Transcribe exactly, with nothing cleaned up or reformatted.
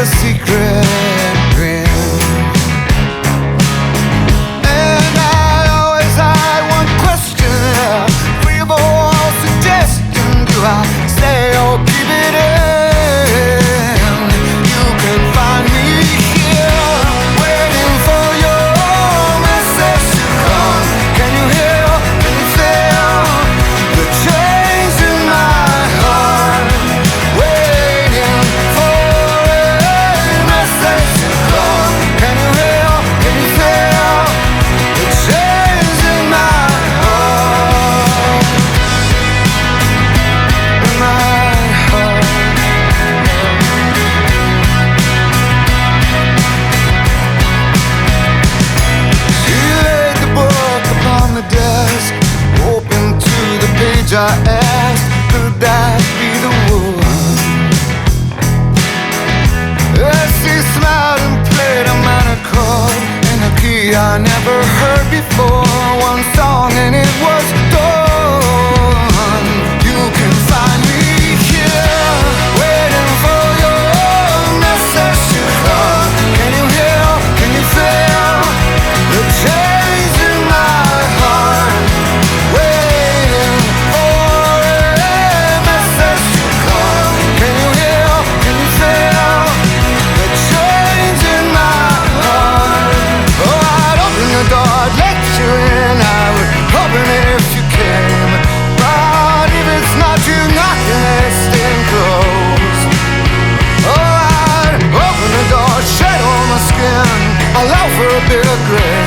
a secret grin. And I always had one question, free of all suggestion. Do I stay or keep it in? You can find me here, waiting for your message to come. Can you hear, can you feel the change in my heart? Waiting for a message to come. Can you hear, can you feel the change in my heart? In my heart. She laid the book upon the desk, open to the page. I asked, could that be the one? As she smiled and played a minor chord in a key I never heard before. One song and it was done. You can find me here, waiting for your message to come. Can you hear, can you feel the change in my heart? Waiting for a message to come. Can you hear, can you feel the change in my heart? Oh, I'd open the door, I'd let you in. I would open it if you came, but if it's not you knocking, it's staying closed. Oh, I'd open the door, shed all my skin, allow for a bit of gray.